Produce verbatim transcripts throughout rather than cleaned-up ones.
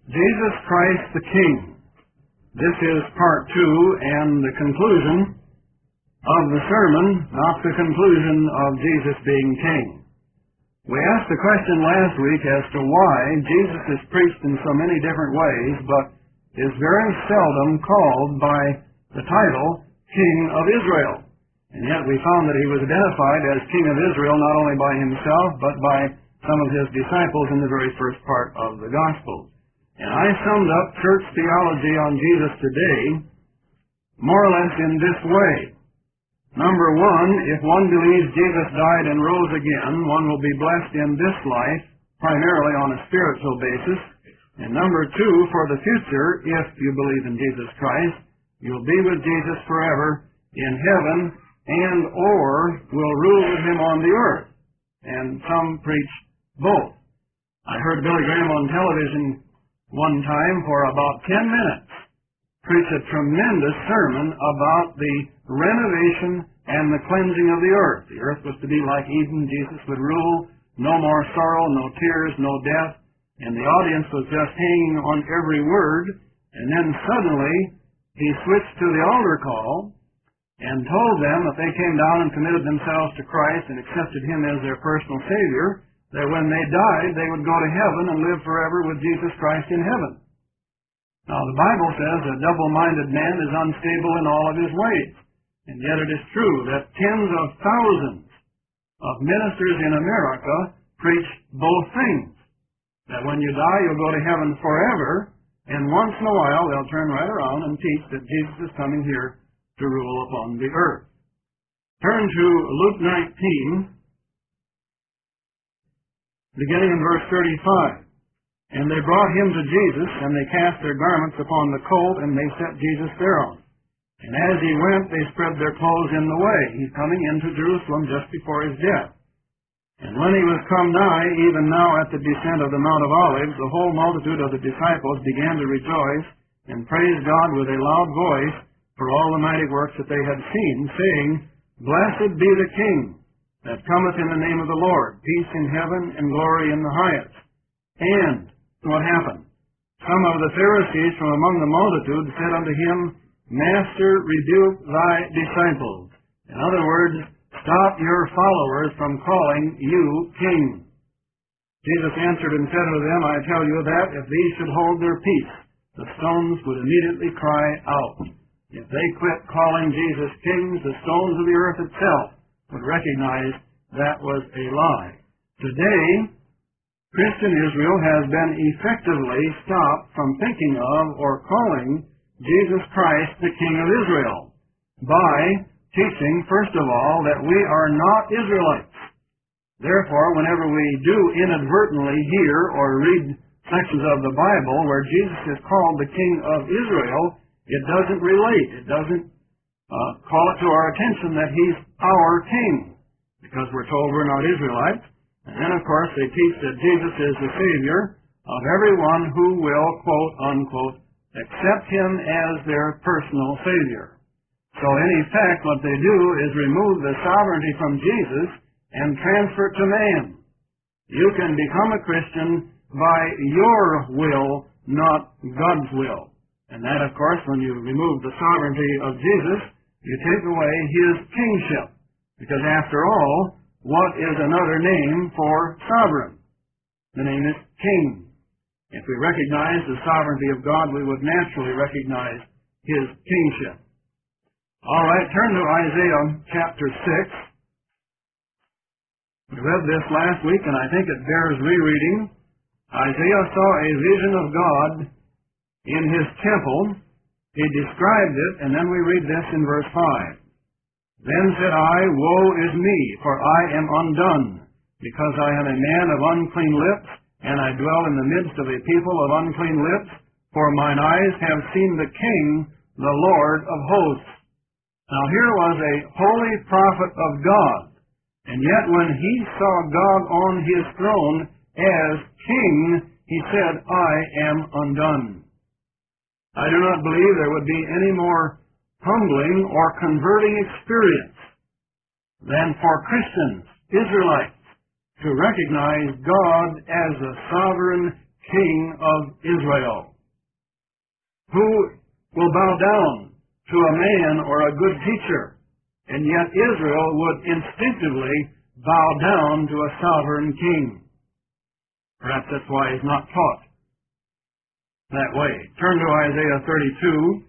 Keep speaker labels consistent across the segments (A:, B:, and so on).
A: Jesus Christ the King. This is part two and the conclusion of the sermon, not the conclusion of Jesus being King. We asked the question last week as to why Jesus is preached in so many different ways, but is very seldom called by the title King of Israel. And yet we found that he was identified as King of Israel not only by himself, but by some of his disciples in the very first part of the Gospels. And I summed up church theology on Jesus today more or less in this way. Number one, if one believes Jesus died and rose again, one will be blessed in this life, primarily on a spiritual basis. And number two, for the future, if you believe in Jesus Christ, you'll be with Jesus forever in heaven and or will rule with him on the earth. And some preach both. I heard Billy Graham on television one time for about ten minutes preach a tremendous sermon about the renovation and the cleansing of the earth. The earth was to be like Eden. Jesus would rule. No more sorrow, no tears, no death. And the audience was just hanging on every word. And then suddenly he switched to the altar call and told them that they came down and committed themselves to Christ and accepted him as their personal Savior, that when they died, they would go to heaven and live forever with Jesus Christ in heaven. Now, the Bible says a double-minded man is unstable in all of his ways. And yet it is true that tens of thousands of ministers in America preach both things. That when you die, you'll go to heaven forever, and once in a while they'll turn right around and teach that Jesus is coming here to rule upon the earth. Turn to Luke nineteen, beginning in verse thirty-five. And they brought him to Jesus, and they cast their garments upon the colt, and they set Jesus thereon. And as he went, they spread their clothes in the way. He's coming into Jerusalem just before his death. And when he was come nigh, even now at the descent of the Mount of Olives, the whole multitude of the disciples began to rejoice, and praise God with a loud voice for all the mighty works that they had seen, saying, Blessed be the King that cometh in the name of the Lord, peace in heaven and glory in the highest. And what happened? Some of the Pharisees from among the multitude said unto him, Master, rebuke thy disciples. In other words, stop your followers from calling you king. Jesus answered and said unto them, I tell you that if these should hold their peace, the stones would immediately cry out. If they quit calling Jesus kings, the stones of the earth itself would recognize that was a lie. Today, Christian Israel has been effectively stopped from thinking of or calling Jesus Christ the King of Israel by teaching, first of all, that we are not Israelites. Therefore, whenever we do inadvertently hear or read sections of the Bible where Jesus is called the King of Israel, it doesn't relate. It doesn't uh, call it to our attention that he's our King, because we're told we're not Israelites. And then, of course, they teach that Jesus is the Savior of everyone who will, quote, unquote, accept him as their personal Savior. So in effect, what they do is remove the sovereignty from Jesus and transfer it to man. You can become a Christian by your will, not God's will. And that, of course, when you remove the sovereignty of Jesus, you take away his kingship. Because after all, what is another name for sovereign? The name is King. If we recognize the sovereignty of God, we would naturally recognize his kingship. All right, turn to Isaiah chapter six. We read this last week, and I think it bears rereading. Isaiah saw a vision of God in his temple. He described it, and then we read this in verse five. Then said I, Woe is me, for I am undone, because I am a man of unclean lips, and I dwell in the midst of a people of unclean lips, for mine eyes have seen the King, the Lord of hosts. Now here was a holy prophet of God, and yet when he saw God on his throne as King, he said, I am undone. I do not believe there would be any more humbling or converting experience than for Christians, Israelites, to recognize God as the sovereign King of Israel. Who will bow down to a man or a good teacher? And yet Israel would instinctively bow down to a sovereign king. Perhaps that's why he's not taught that way. Turn to Isaiah thirty-two.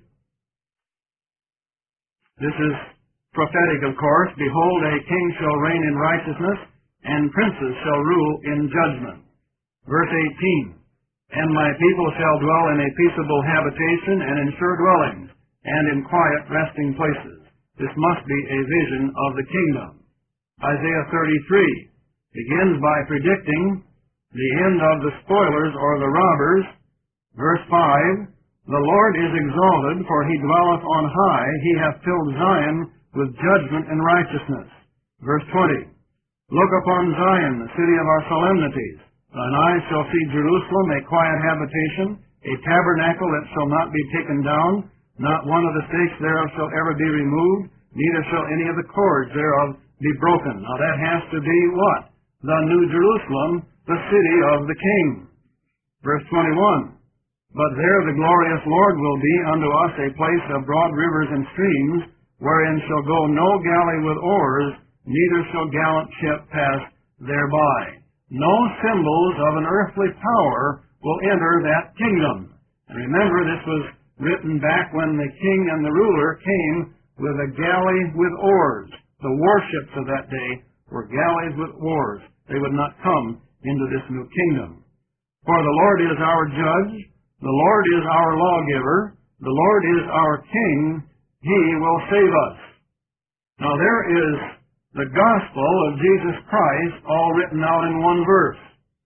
A: This is prophetic, of course. Behold, a king shall reign in righteousness, and princes shall rule in judgment. Verse eighteen. And my people shall dwell in a peaceable habitation, and in sure dwellings, and in quiet resting places. This must be a vision of the kingdom. Isaiah thirty-three begins by predicting the end of the spoilers or the robbers. Verse five, the Lord is exalted, for he dwelleth on high. He hath filled Zion with judgment and righteousness. Verse twenty, look upon Zion, the city of our solemnities. Thine eyes shall see Jerusalem, a quiet habitation, a tabernacle that shall not be taken down. Not one of the stakes thereof shall ever be removed, neither shall any of the cords thereof be broken. Now that has to be what? The New Jerusalem, the city of the King. Verse twenty-one, but there the glorious Lord will be unto us a place of broad rivers and streams, wherein shall go no galley with oars, neither shall gallant ship pass thereby. No symbols of an earthly power will enter that kingdom. And remember, this was written back when the king and the ruler came with a galley with oars. The warships of that day were galleys with oars. They would not come into this new kingdom. For the Lord is our judge, the Lord is our lawgiver, the Lord is our king, he will save us. Now there is the gospel of Jesus Christ all written out in one verse.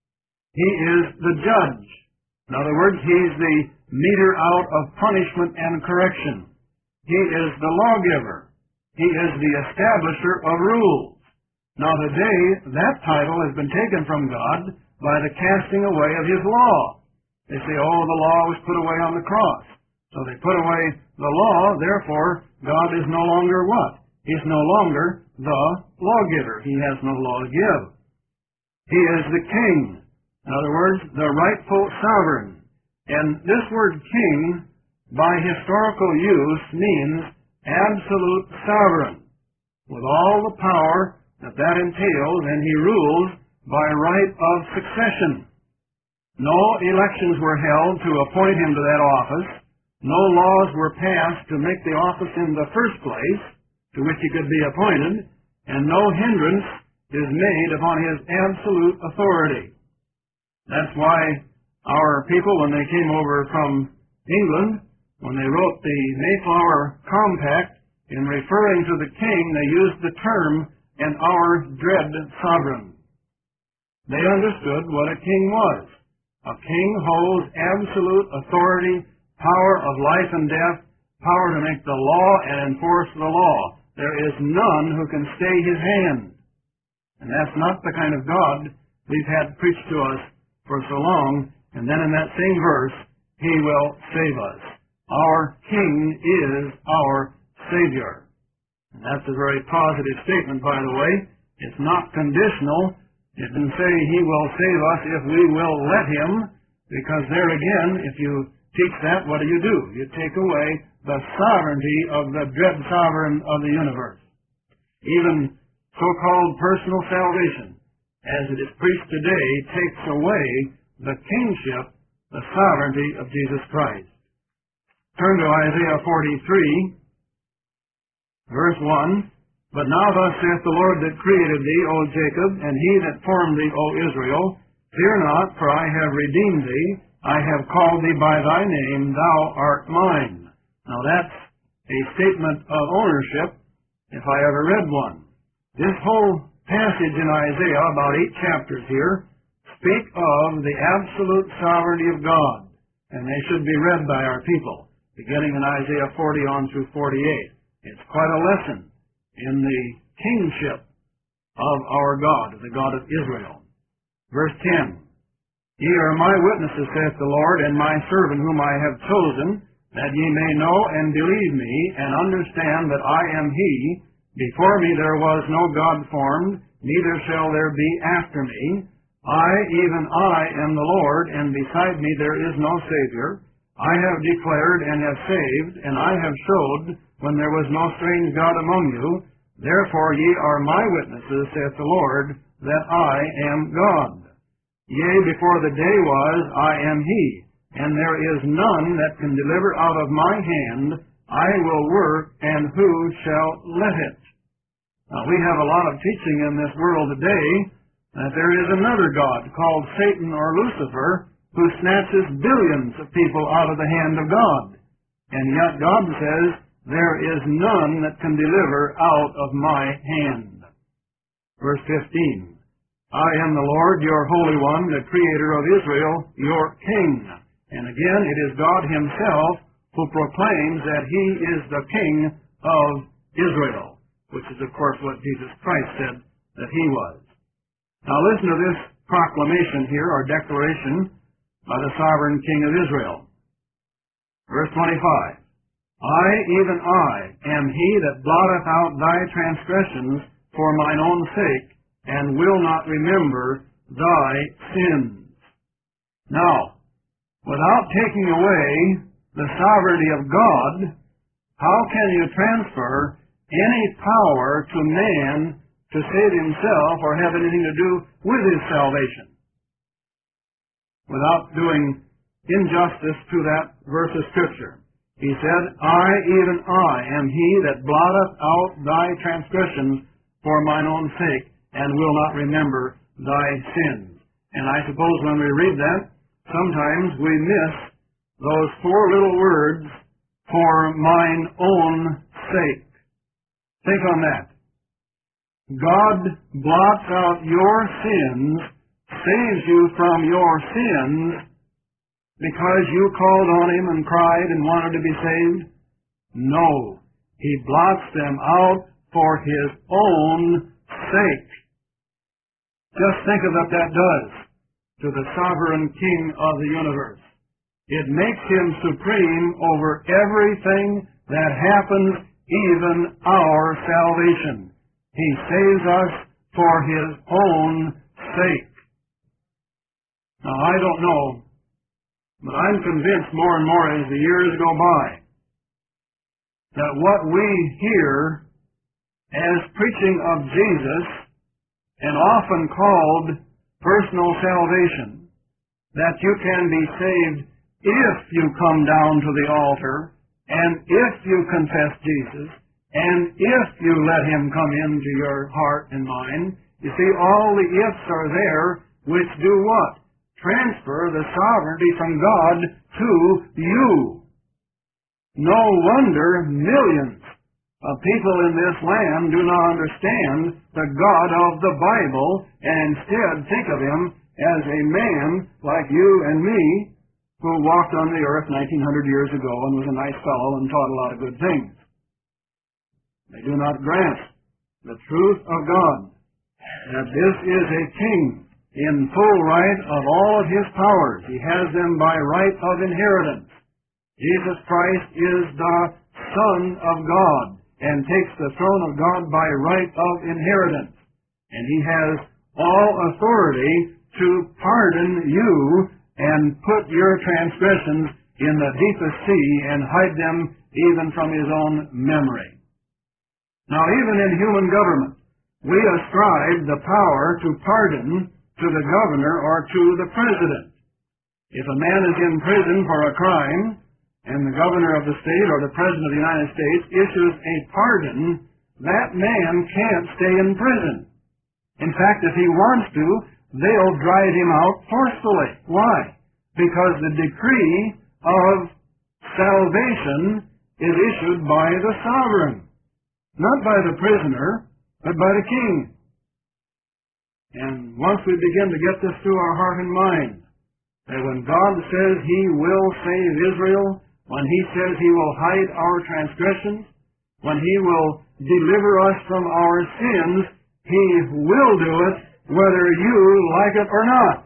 A: He is the judge. In other words, he's the meter out of punishment and correction. He is the lawgiver. He is the establisher of rules. Now today, that title has been taken from God by the casting away of his law. They say, oh, the law was put away on the cross. So they put away the law, therefore God is no longer what? He's no longer the lawgiver. He has no law to give. He is the king. In other words, the rightful sovereign. And this word king, by historical use, means absolute sovereign, with all the power that that entails, and he rules by right of succession. No elections were held to appoint him to that office. No laws were passed to make the office in the first place to which he could be appointed, and no hindrance is made upon his absolute authority. That's why our people, when they came over from England, when they wrote the Mayflower Compact, in referring to the king, they used the term, and our dread sovereign. They understood what a king was. A king holds absolute authority, power of life and death, power to make the law and enforce the law. There is none who can stay his hand. And that's not the kind of God we've had preached to us for so long. And then in that same verse, he will save us. Our King is our Savior. And that's a very positive statement, by the way. It's not conditional. It didn't say he will save us if we will let him, because there again, if you teach that, what do you do? You take away the sovereignty of the dread sovereign of the universe. Even so-called personal salvation, as it is preached today, takes away the kingship, the sovereignty of Jesus Christ. Turn to Isaiah forty-three, verse one. But now thus saith the Lord that created thee, O Jacob, and he that formed thee, O Israel, fear not, for I have redeemed thee. I have called thee by thy name, thou art mine. Now that's a statement of ownership, if I ever read one. This whole passage in Isaiah, about eight chapters here, speak of the absolute sovereignty of God, and they should be read by our people, beginning in Isaiah forty on through forty-eight. It's quite a lesson in the kingship of our God, the God of Israel. Verse ten, Ye are my witnesses, saith the Lord, and my servant whom I have chosen, that ye may know and believe me, and understand that I am he. Before me there was no God formed, neither shall there be after me. I, even I, am the Lord, and beside me there is no Savior. I have declared and have saved, and I have showed when there was no strange God among you. Therefore ye are my witnesses, saith the Lord, that I am God. Yea, before the day was, I am He, and there is none that can deliver out of my hand. I will work, and who shall let it? Now, we have a lot of teaching in this world today that there is another God called Satan or Lucifer who snatches billions of people out of the hand of God. And yet God says, there is none that can deliver out of my hand. Verse fifteen, I am the Lord, your Holy One, the Creator of Israel, your King. And again, it is God Himself who proclaims that He is the King of Israel, which is, of course, what Jesus Christ said that He was. Now listen to this proclamation here, or declaration, by the sovereign King of Israel. Verse twenty-five, I, even I, am He that blotteth out thy transgressions for mine own sake, and will not remember thy sins. Now, without taking away the sovereignty of God, how can you transfer any power to man to save himself or have anything to do with his salvation? Without doing injustice to that verse of Scripture. He said, I, even I, am He that blotteth out thy transgressions for mine own sake, and will not remember thy sins. And I suppose when we read that, sometimes we miss those four little words, for mine own sake. Think on that. God blots out your sins, saves you from your sins, because you called on Him and cried and wanted to be saved? No. He blots them out for His own sake. Just think of what that does to the sovereign King of the universe. It makes Him supreme over everything that happens, even our salvation. He saves us for His own sake. Now, I don't know, but I'm convinced more and more as the years go by that what we hear as preaching of Jesus, and often called personal salvation, that you can be saved if you come down to the altar, and if you confess Jesus, and if you let Him come into your heart and mind. You see, all the ifs are there which do what? Transfer the sovereignty from God to you. No wonder millions of people in this land do not understand the God of the Bible, and instead think of Him as a man like you and me, who walked on the earth nineteen hundred years ago and was a nice fellow and taught a lot of good things. They do not grasp the truth of God, that this is a king in full right of all of His powers. He has them by right of inheritance. Jesus Christ is the Son of God and takes the throne of God by right of inheritance. And He has all authority to pardon you and put your transgressions in the deepest sea and hide them even from His own memory. Now, even in human government, we ascribe the power to pardon to the governor or to the president. If a man is in prison for a crime, and the governor of the state or the president of the United States issues a pardon, that man can't stay in prison. In fact, if he wants to, they'll drive him out forcefully. Why? Because the decree of salvation is issued by the sovereign, not by the prisoner, but by the king. And once we begin to get this through our heart and mind, that when God says He will save Israel, when He says He will hide our transgressions, when He will deliver us from our sins, He will do it whether you like it or not.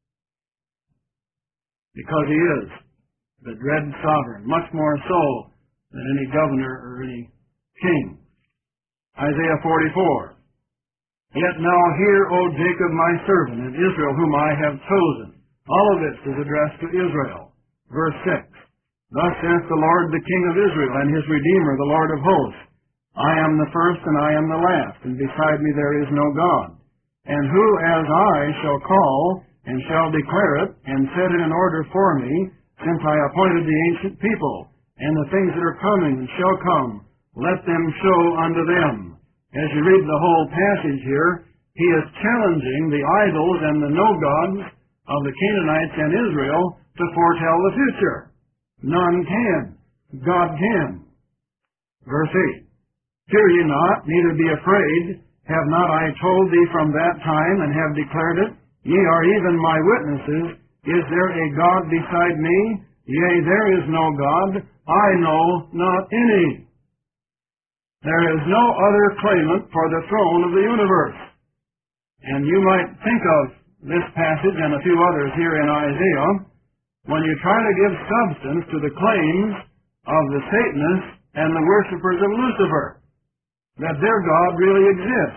A: Because He is the dread sovereign, much more so than any governor or any king. Isaiah forty-four. Yet now hear, O Jacob my servant, and Israel whom I have chosen. All of this is addressed to Israel. Verse six. Thus saith the Lord, the King of Israel, and his Redeemer, the Lord of hosts. I am the first and I am the last, and beside me there is no God. And who as I shall call, and shall declare it, and set it in order for me, since I appointed the ancient people, and the things that are coming and shall come, let them show unto them. As you read the whole passage here, he is challenging the idols and the no-gods of the Canaanites and Israel to foretell the future. None can. God can. Verse eight. Fear ye not, neither be afraid. Have not I told thee from that time, and have declared it? Ye are even my witnesses. Is there a God beside me? Yea, there is no God. I know not any. There is no other claimant for the throne of the universe. And you might think of this passage and a few others here in Isaiah when you try to give substance to the claims of the Satanists and the worshippers of Lucifer, that their God really exists.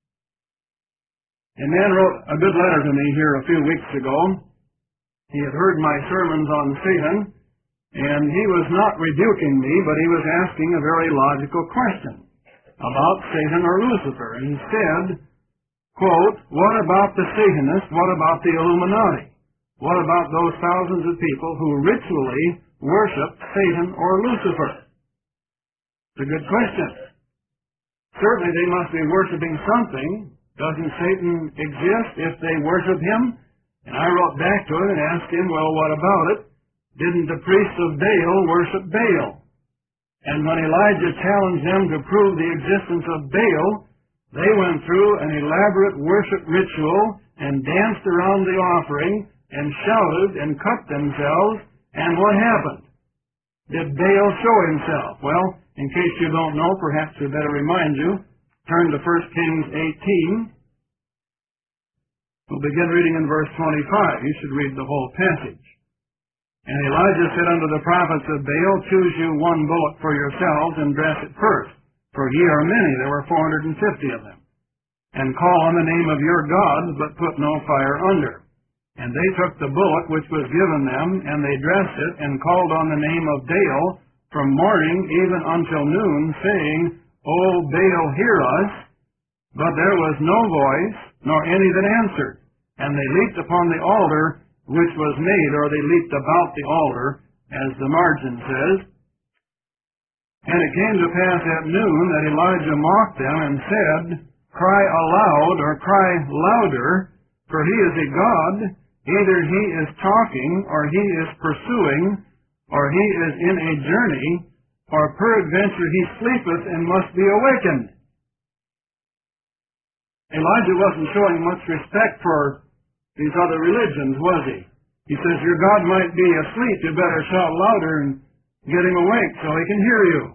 A: A man wrote a good letter to me here a few weeks ago. He had heard my sermons on Satan, and he was not rebuking me, but he was asking a very logical question about Satan or Lucifer. And he said, quote, what about the Satanists? What about the Illuminati? What about those thousands of people who ritually worship Satan or Lucifer? It's a good question. Certainly they must be worshiping something. Doesn't Satan exist if they worship him? And I wrote back to him and asked him, well, what about it? Didn't the priests of Baal worship Baal? And when Elijah challenged them to prove the existence of Baal, they went through an elaborate worship ritual and danced around the offering and shouted and cut themselves. And what happened? Did Baal show himself? Well, in case you don't know, perhaps we better remind you, turn to First Kings eighteen. We'll begin reading in verse twenty-five. You should read the whole passage. And Elijah said unto the prophets of Baal, choose you one bullock for yourselves, and dress it first. For ye are many, there were four hundred and fifty of them. And call on the name of your gods, but put no fire under. And they took the bullock which was given them, and they dressed it, and called on the name of Baal from morning even until noon, saying, O Baal, hear us. But there was no voice, nor any that answered. And they leaped upon the altar which was made, or they leaped about the altar, as the margin says. And it came to pass at noon that Elijah mocked them and said, cry aloud, or cry louder, for he is a God. Either he is talking, or he is pursuing, or he is in a journey, or peradventure he sleepeth and must be awakened. Elijah wasn't showing much respect for these other religions, was he? He says, your God might be asleep, you better shout louder and get him awake so he can hear you.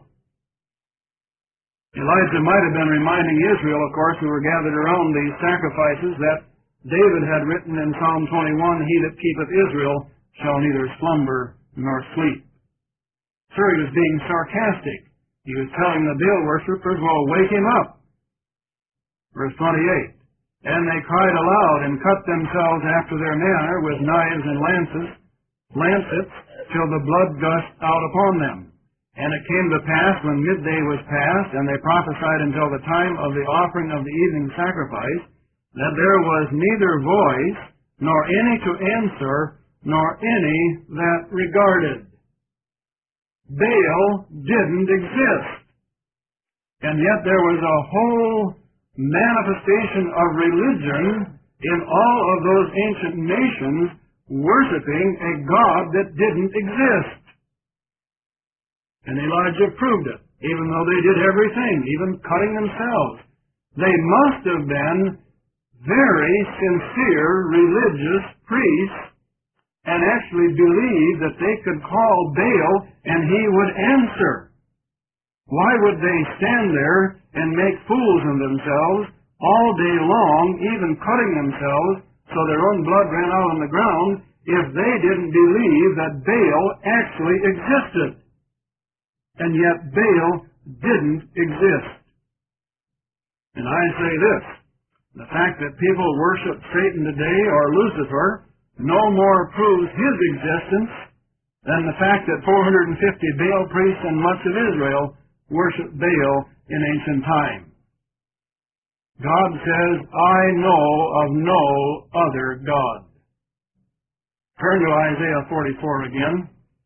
A: Elijah might have been reminding Israel, of course, who were gathered around these sacrifices, that David had written in Psalm twenty-one, he that keepeth Israel shall neither slumber nor sleep. Sir, he was being sarcastic. He was telling the Baal worshippers, well, wake him up. Verse twenty-eight. And they cried aloud and cut themselves after their manner with knives and lances, lancets, till the blood gushed out upon them. And it came to pass when midday was past, and they prophesied until the time of the offering of the evening sacrifice, that there was neither voice, nor any to answer, nor any that regarded. Baal didn't exist. And yet there was a whole manifestation of religion in all of those ancient nations worshiping a God that didn't exist. And Elijah proved it, even though they did everything, even cutting themselves. They must have been very sincere religious priests and actually believed that they could call Baal and he would answer. Why would they stand there and make fools of themselves all day long, even cutting themselves so their own blood ran out on the ground, if they didn't believe that Baal actually existed? And yet Baal didn't exist. And I say this, The fact that people worship Satan today or Lucifer no more proves his existence than the fact that four hundred fifty Baal priests and much of Israel worshiped Baal in ancient times. God says, I know of no other God. Turn to Isaiah forty-four again.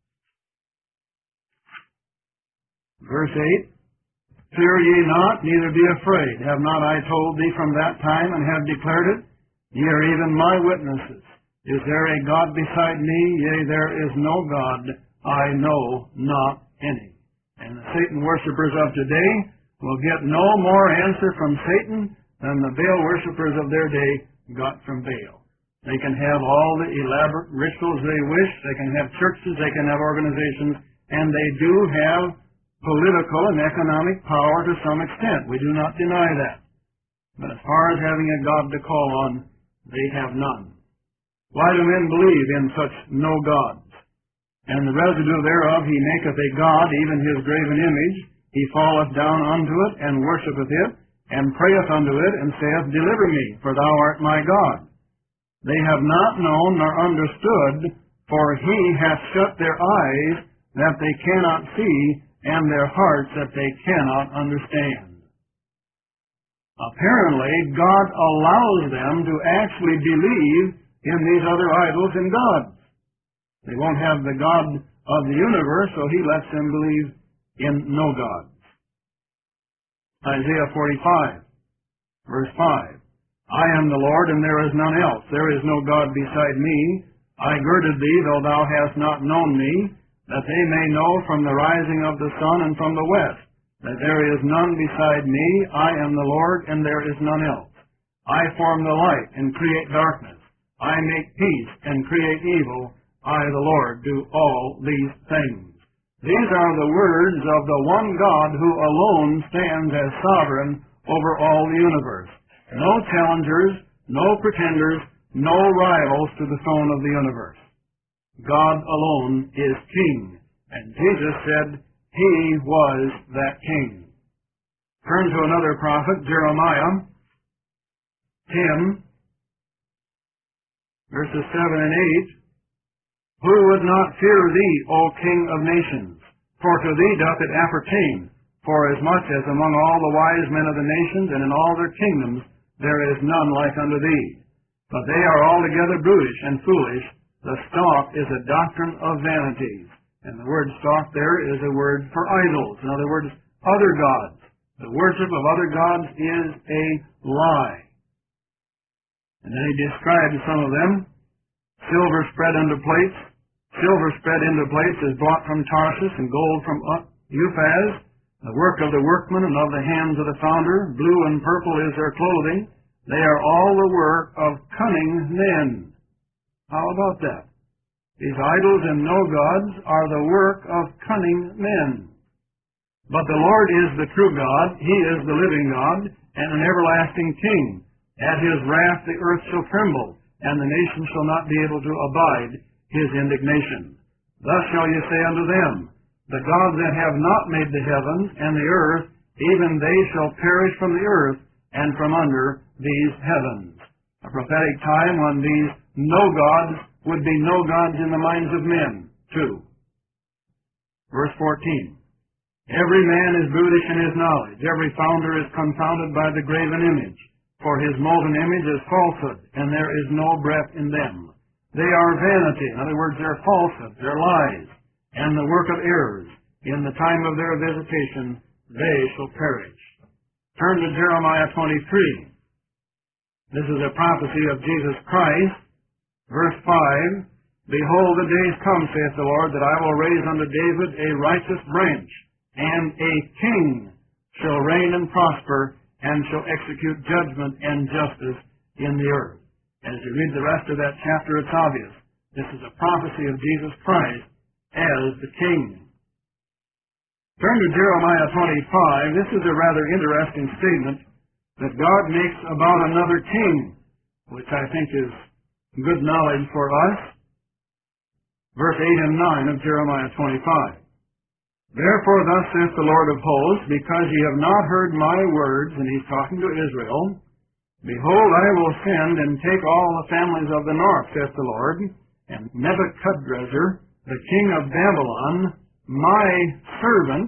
A: Verse eight. Fear ye not, neither be afraid. Have not I told thee from that time, and have declared it? Ye are even my witnesses. Is there a God beside me? Yea, there is no God. I know not any. And the Satan worshippers of today will get no more answer from Satan than the Baal worshippers of their day got from Baal. They can have all the elaborate rituals they wish. They can have churches. They can have organizations. And they do have political and economic power to some extent. We do not deny that. But as far as having a God to call on, they have none. Why do men believe in such no gods? And the residue thereof he maketh a god, even his graven image. He falleth down unto it, and worshippeth it, and prayeth unto it, and saith, Deliver me, for thou art my God. They have not known nor understood, for he hath shut their eyes, that they cannot see, and their hearts that they cannot understand. Apparently, God allows them to actually believe in these other idols and gods. They won't have the God of the universe, so he lets them believe in no gods. Isaiah forty-five, verse five. I am the Lord, and there is none else. There is no God beside me. I girded thee, though thou hast not known me, that they may know from the rising of the sun and from the west, that there is none beside me. I am the Lord, and there is none else. I form the light and create darkness. I make peace and create evil. I, the Lord, do all these things. These are the words of the one God who alone stands as sovereign over all the universe. No challengers, no pretenders, no rivals to the throne of the universe. God alone is king, and Jesus said he was that king. Turn to another prophet, Jeremiah ten, verses seven and eight. Who would not fear thee, O King of nations? For to thee doth it appertain, for as much as among all the wise men of the nations and in all their kingdoms there is none like unto thee. But they are altogether brutish and foolish. The stock is a doctrine of vanities. And the word stock there is a word for idols. In other words, other gods. The worship of other gods is a lie. And then he describes some of them. Silver spread into plates. Silver spread into plates is brought from Tarshish, and gold from Uphaz. The work of the workman and of the hands of the founder. Blue and purple is their clothing. They are all the work of cunning men. How about that? These idols and no gods are the work of cunning men. But the Lord is the true God. He is the living God and an everlasting King. At his wrath the earth shall tremble, and the nations shall not be able to abide his indignation. Thus shall ye say unto them, The gods that have not made the heavens and the earth, even they shall perish from the earth and from under these heavens. A prophetic time when these no gods would be no gods in the minds of men, too. Verse fourteen. Every man is brutish in his knowledge. Every founder is confounded by the graven image. For his molten image is falsehood, and there is no breath in them. They are vanity. In other words, they're falsehood, they're lies, and the work of errors. In the time of their visitation, they shall perish. Turn to Jeremiah twenty-three. This is a prophecy of Jesus Christ. Verse five, Behold, the days come, saith the Lord, that I will raise unto David a righteous branch, and a king shall reign and prosper, and shall execute judgment and justice in the earth. As you read the rest of that chapter, it's obvious. This is a prophecy of Jesus Christ as the king. Turn to Jeremiah twenty-five. This is a rather interesting statement that God makes about another king, which I think is good knowledge for us. Verse eight and nine of Jeremiah twenty-five. Therefore thus saith the Lord of hosts, because ye have not heard my words, and he's talking to Israel, Behold, I will send and take all the families of the north, saith the Lord, and Nebuchadrezzar, the king of Babylon, my servant,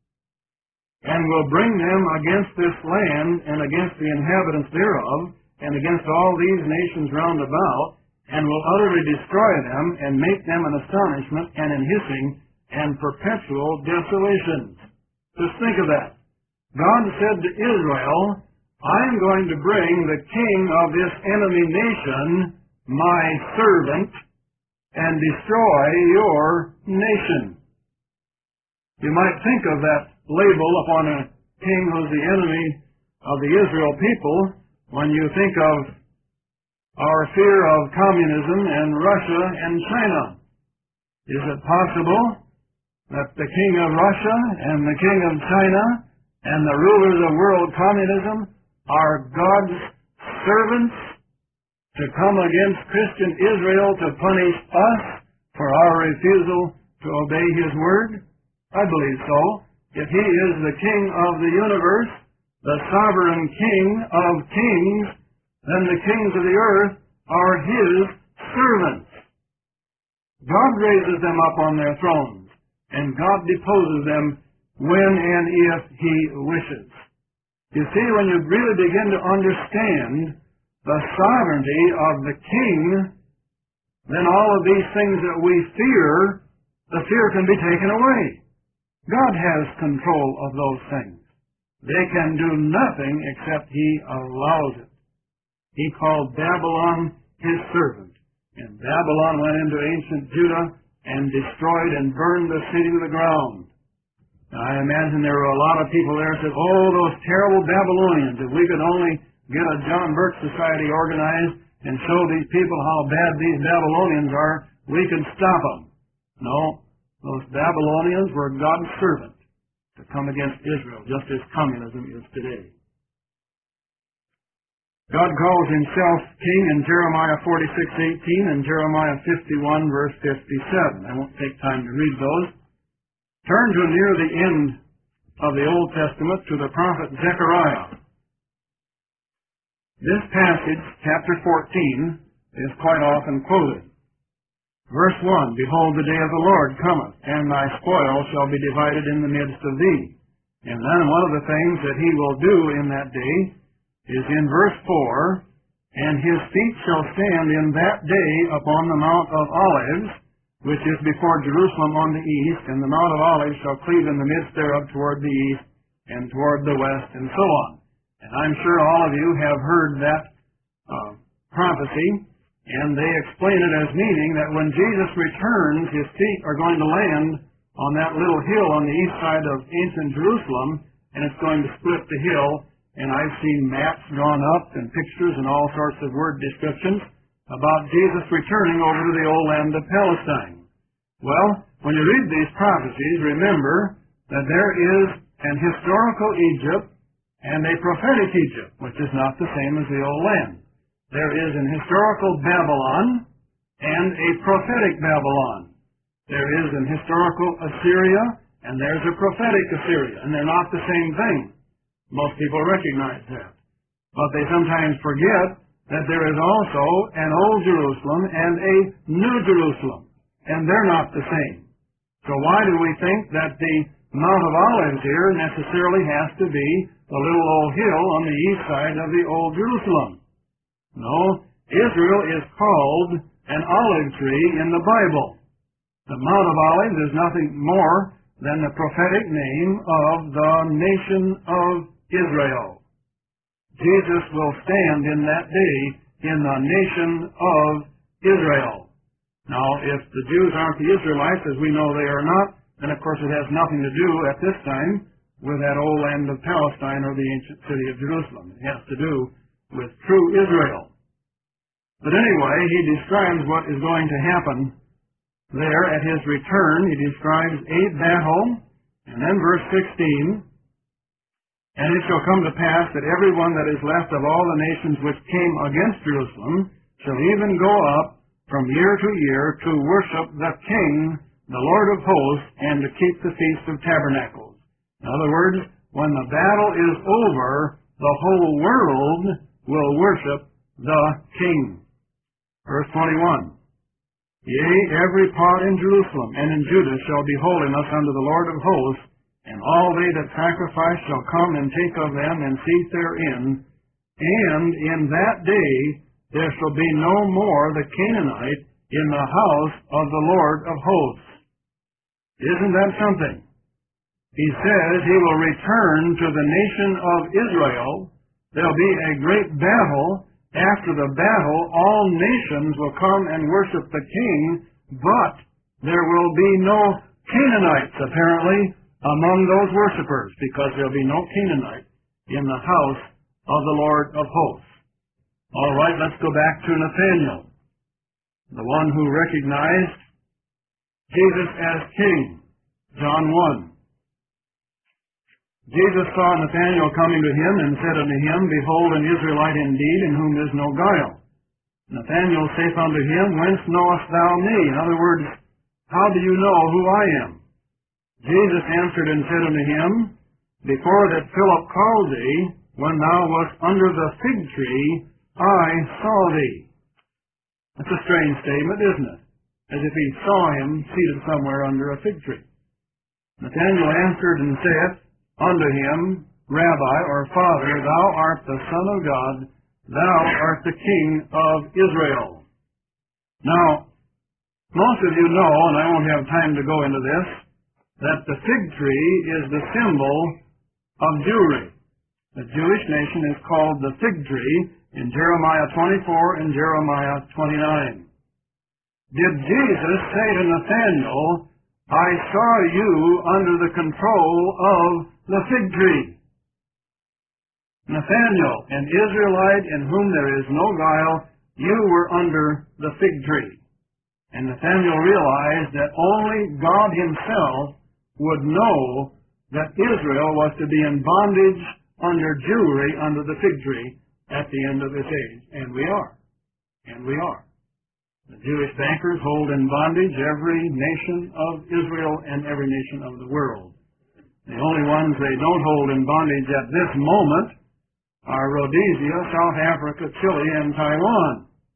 A: and will bring them against this land and against the inhabitants thereof, and against all these nations round about, and will utterly destroy them, and make them an astonishment and an hissing and perpetual desolations. Just think of that. God said to Israel, I am going to bring the king of this enemy nation, my servant, and destroy your nation. You might think of that label upon a king who's the enemy of the Israel people when you think of our fear of communism and Russia and China. Is it possible that the king of Russia and the king of China and the rulers of world communism are God's servants to come against Christian Israel to punish us for our refusal to obey His word? I believe so. If He is the King of the universe, the sovereign King of kings, then the kings of the earth are His servants. God raises them up on their thrones, and God deposes them when and if He wishes. You see, when you really begin to understand the sovereignty of the King, then all of these things that we fear, the fear can be taken away. God has control of those things. They can do nothing except He allows it. He called Babylon His servant, and Babylon went into ancient Judah and destroyed and burned the city to the ground. Now, I imagine there were a lot of people there who said, oh, those terrible Babylonians, if we could only get a John Birch Society organized and show these people how bad these Babylonians are, we could stop them. No, those Babylonians were God's servant to come against Israel, just as communism is today. God calls Himself King in Jeremiah forty-six eighteen and Jeremiah fifty-one, verse fifty-seven. I won't take time to read those. Turn to near the end of the Old Testament to the prophet Zechariah. This passage, chapter fourteen, is quite often quoted. Verse one, Behold, the day of the Lord cometh, and thy spoil shall be divided in the midst of thee. And then one of the things that He will do in that day is in verse four, And His feet shall stand in that day upon the Mount of Olives, which is before Jerusalem on the east, and the Mount of Olives shall cleave in the midst thereof toward the east, and toward the west, and so on. And I'm sure all of you have heard that uh, prophecy, and they explain it as meaning that when Jesus returns, His feet are going to land on that little hill on the east side of ancient Jerusalem, and it's going to split the hill. And I've seen maps drawn up and pictures and all sorts of word descriptions about Jesus returning over to the old land of Palestine. Well, when you read these prophecies, remember that there is an historical Egypt and a prophetic Egypt, which is not the same as the old land. There is an historical Babylon and a prophetic Babylon. There is an historical Assyria and there's a prophetic Assyria, and they're not the same thing. Most people recognize that. But they sometimes forget that there is also an Old Jerusalem and a New Jerusalem, and they're not the same. So why do we think that the Mount of Olives here necessarily has to be the little old hill on the east side of the Old Jerusalem? No, Israel is called an olive tree in the Bible. The Mount of Olives is nothing more than the prophetic name of the nation of Israel. Jesus will stand in that day in the nation of Israel. Now, if the Jews aren't the Israelites, as we know they are not, then of course it has nothing to do at this time with that old land of Palestine or the ancient city of Jerusalem. It has to do with true Israel. But anyway, he describes what is going to happen there at His return. He describes a battle, and then verse sixteen, And it shall come to pass that every one that is left of all the nations which came against Jerusalem shall even go up from year to year to worship the King, the Lord of hosts, and to keep the Feast of Tabernacles. In other words, when the battle is over, the whole world will worship the King. Verse twenty-one. Yea, every part in Jerusalem and in Judah shall be holiness unto the Lord of hosts, and all they that sacrifice shall come and take of them and seat therein. And in that day there shall be no more the Canaanite in the house of the Lord of hosts. Isn't that something? He says he will return to the nation of Israel. There'll be a great battle. After the battle, all nations will come and worship the King, but there will be no Canaanites, apparently, among those worshipers, because there'll be no Canaanite in the house of the Lord of hosts. All right, let's go back to Nathanael, the one who recognized Jesus as King. John one. Jesus saw Nathanael coming to him and said unto him, Behold, an Israelite indeed, in whom is no guile. Nathanael saith unto him, Whence knowest thou me? In other words, how do you know who I am? Jesus answered and said unto him, Before that Philip called thee, when thou wast under the fig tree, I saw thee. That's a strange statement, isn't it? As if he saw him seated somewhere under a fig tree. Nathanael answered and saith unto him, Rabbi, or Father, thou art the Son of God, thou art the King of Israel. Now, most of you know, and I won't have time to go into this, that the fig tree is the symbol of Jewry. The Jewish nation is called the fig tree in Jeremiah twenty-four and Jeremiah twenty-nine. Did Jesus say to Nathanael, I saw you under the control of the fig tree? Nathanael, an Israelite in whom there is no guile, you were under the fig tree. And Nathanael realized that only God himself would know that Israel was to be in bondage under Jewry, under the fig tree, at the end of this age. And we are. And we are. The Jewish bankers hold in bondage every nation of Israel and every nation of the world. The only ones they don't hold in bondage at this moment are Rhodesia, South Africa, Chile, and Taiwan.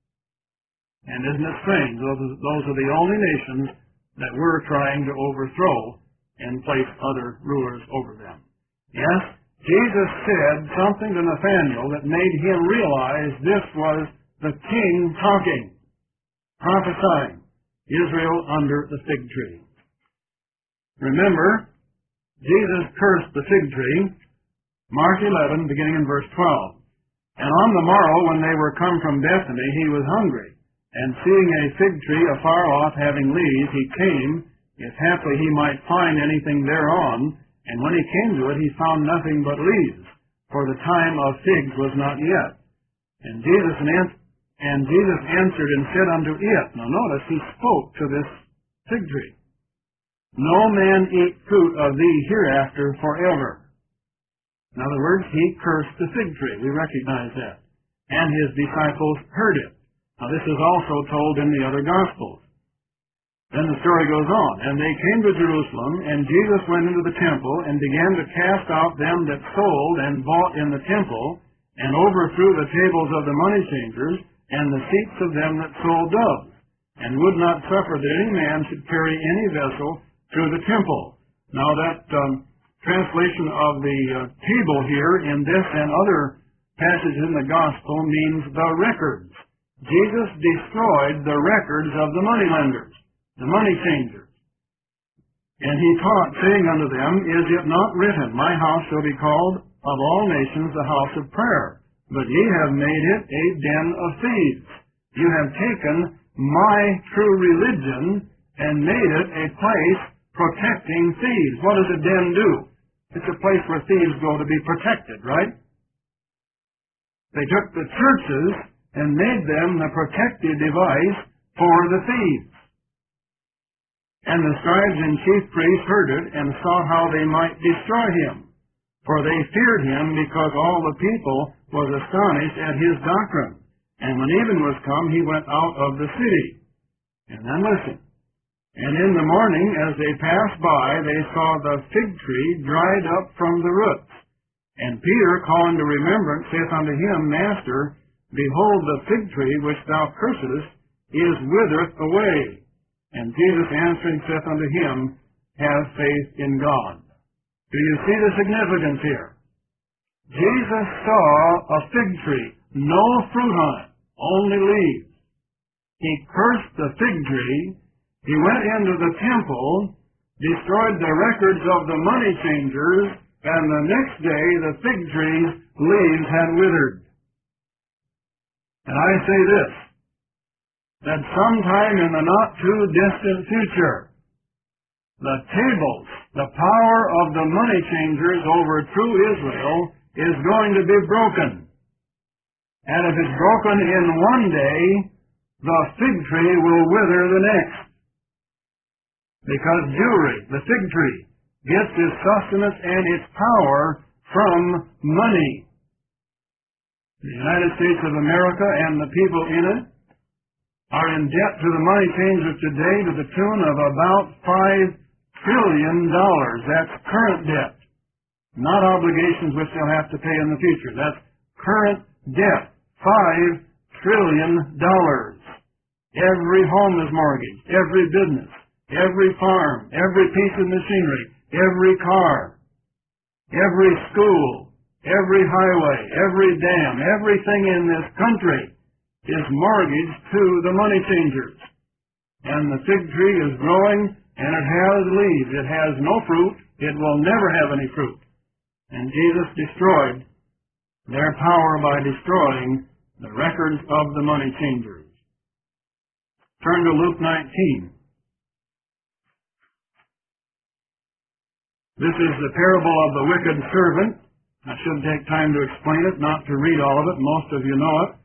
A: And isn't it strange? Those are, those are the only nations that we're trying to overthrow and place other rulers over them. Yes, Jesus said something to Nathanael that made him realize this was the King talking, prophesying Israel under the fig tree. Remember, Jesus cursed the fig tree, Mark eleven, beginning in verse twelve. And on the morrow, when they were come from Bethany, he was hungry. And seeing a fig tree afar off having leaves, he came, if haply he might find anything thereon. And when he came to it, he found nothing but leaves, for the time of figs was not yet. And Jesus, and Jesus answered and said unto it, now notice, he spoke to this fig tree, No man eat fruit of thee hereafter forever. In other words, he cursed the fig tree. We recognize that. And his disciples heard it. Now this is also told in the other Gospels. Then the story goes on. And they came to Jerusalem, and Jesus went into the temple, and began to cast out them that sold and bought in the temple, and overthrew the tables of the money changers, and the seats of them that sold doves, and would not suffer that any man should carry any vessel through the temple. Now that um, translation of the uh, table here in this and other passages in the Gospel means the records. Jesus destroyed the records of the moneylenders, the money changers. And he taught, saying unto them, Is it not written, My house shall be called of all nations the house of prayer, but ye have made it a den of thieves. You have taken my true religion and made it a place protecting thieves. What does a den do? It's a place where thieves go to be protected, right? They took the churches and made them the protective device for the thieves. And the scribes and chief priests heard it and saw how they might destroy him. For they feared him, because all the people was astonished at his doctrine. And when even was come, he went out of the city. And then listen. And in the morning, as they passed by, they saw the fig tree dried up from the roots. And Peter, calling to remembrance, saith unto him, Master, behold, the fig tree which thou cursedest is withereth away. And Jesus answering saith unto him, Have faith in God. Do you see the significance here? Jesus saw a fig tree, no fruit on it, only leaves. He cursed the fig tree. He went into the temple, destroyed the records of the money changers, and the next day the fig tree's leaves had withered. And I say this, that sometime in the not-too-distant future, the tables, the power of the money changers over true Israel is going to be broken. And if it's broken in one day, the fig tree will wither the next. Because Jewry, the fig tree, gets its sustenance and its power from money. The United States of America and the people in it are in debt to the money changers today to the tune of about five trillion dollars. That's current debt, not obligations which they'll have to pay in the future. That's current debt, five trillion dollars. Every home is mortgaged, every business, every farm, every piece of machinery, every car, every school, every highway, every dam, everything in this country is mortgaged to the money changers. And the fig tree is growing, and it has leaves. It has no fruit. It will never have any fruit. And Jesus destroyed their power by destroying the records of the money changers. Turn to Luke nineteen. This is the parable of the wicked servant. I should take time to explain it, not to read all of it. Most of you know it.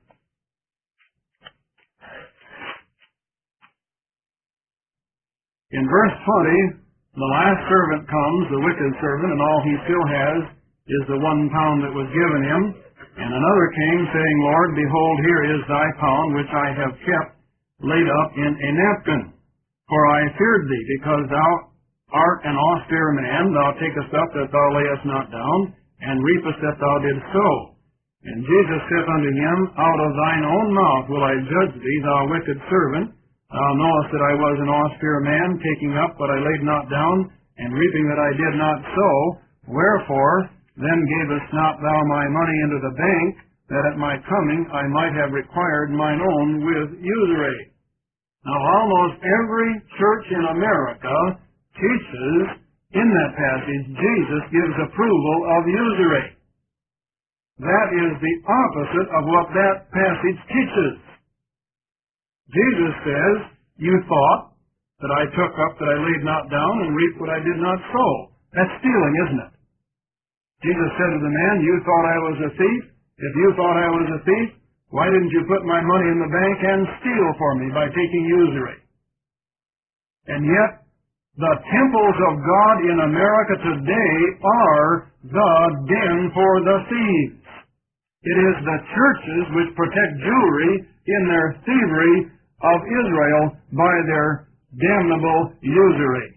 A: In verse twenty, the last servant comes, the wicked servant, and all he still has is the one pound that was given him. And another came, saying, Lord, behold, here is thy pound, which I have kept laid up in a napkin. For I feared thee, because thou art an austere man, thou takest up that thou layest not down, and reapest that thou didst sow. And Jesus saith unto him, Out of thine own mouth will I judge thee, thou wicked servant. Thou knowest that I was an austere man, taking up what I laid not down, and reaping that I did not sow. Wherefore, then gavest not thou my money into the bank, that at my coming I might have required mine own with usury. Now, almost every church in America teaches, in that passage, Jesus gives approval of usury. That is the opposite of what that passage teaches. Jesus says, you thought that I took up that I laid not down and reaped what I did not sow. That's stealing, isn't it? Jesus said to the man, you thought I was a thief? If you thought I was a thief, why didn't you put my money in the bank and steal for me by taking usury? And yet, the temples of God in America today are the den for the thieves. It is the churches which protect Jewry in their thievery of Israel by their damnable usury.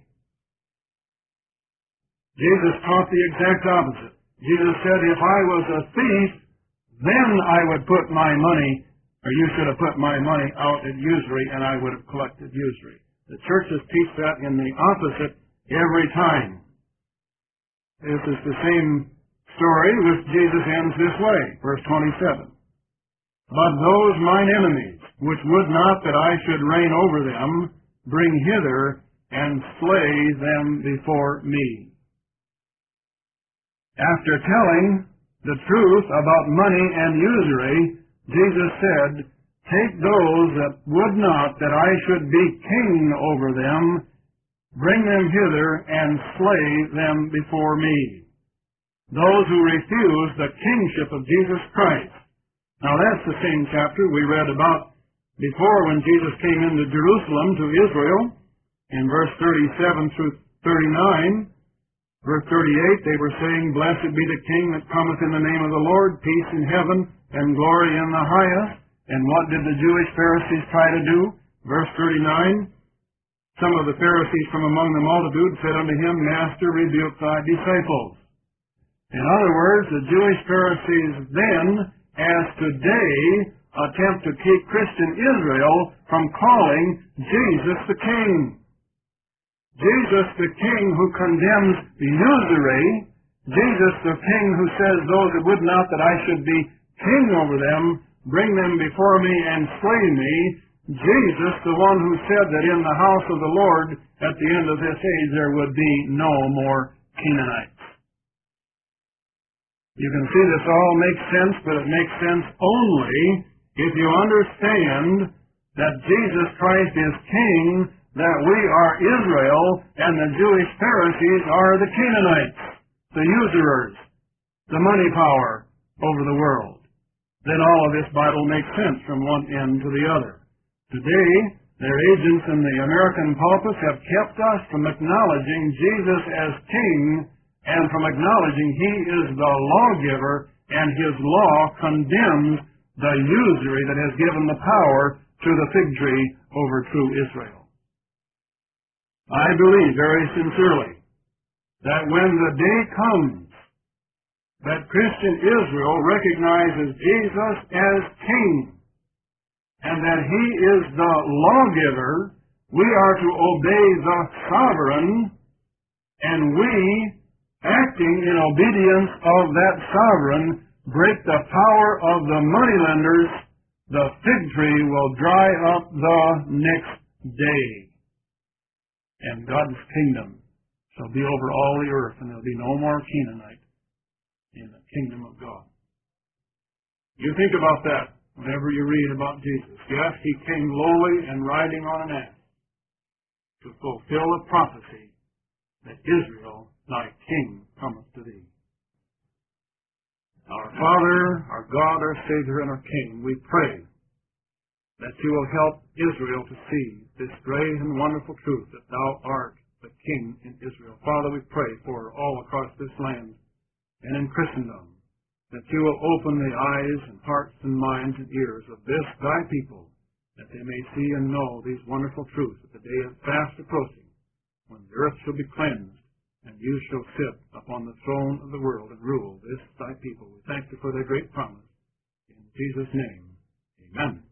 A: Jesus taught the exact opposite. Jesus said, if I was a thief, then I would put my money, or you should have put my money out at usury, and I would have collected usury. The churches teach that in the opposite every time. This is the same story which Jesus ends this way, verse twenty-seven. But those mine enemies, which would not that I should reign over them, bring hither and slay them before me. After telling the truth about money and usury, Jesus said, take those that would not that I should be king over them, bring them hither and slay them before me. Those who refuse the kingship of Jesus Christ. Now that's the same chapter we read about before when Jesus came into Jerusalem to Israel in verse thirty-seven through thirty-nine. Verse thirty-eight, they were saying, blessed be the King that cometh in the name of the Lord, peace in heaven and glory in the highest. And what did the Jewish Pharisees try to do? Verse thirty-nine, some of the Pharisees from among the multitude said unto him, Master, rebuke thy disciples. In other words, the Jewish Pharisees then, as today, attempt to keep Christian Israel from calling Jesus the King. Jesus the King who condemns the usury, Jesus the King who says, those that would not that I should be king over them, bring them before me and slay me. Jesus, the one who said that in the house of the Lord at the end of this age there would be no more Canaanites. You can see this all makes sense, but it makes sense only if you understand that Jesus Christ is King, that we are Israel, and the Jewish Pharisees are the Canaanites, the usurers, the money power over the world. Then all of this Bible makes sense from one end to the other. Today, their agents in the American pulpits have kept us from acknowledging Jesus as King and from acknowledging He is the lawgiver and His law condemns the usury that has given the power to the fig tree over true Israel. I believe very sincerely that when the day comes that Christian Israel recognizes Jesus as King and that He is the lawgiver, we are to obey the sovereign, and we, acting in obedience of that sovereign, break the power of the moneylenders, the fig tree will dry up the next day. And God's kingdom shall be over all the earth, and there will be no more Canaanite in the kingdom of God. You think about that whenever you read about Jesus. Yes, He came lowly and riding on an ass to fulfill the prophecy that Israel, thy king, cometh to thee. Our Father, our God, our Savior, and our King, we pray that you will help Israel to see this great and wonderful truth that thou art the King in Israel. Father, we pray for all across this land and in Christendom, that you will open the eyes and hearts and minds and ears of this thy people, that they may see and know these wonderful truths that the day is fast approaching, when the earth shall be cleansed, and you shall sit upon the throne of the world and rule this thy people. We thank you for thy great promise. In Jesus' name, amen.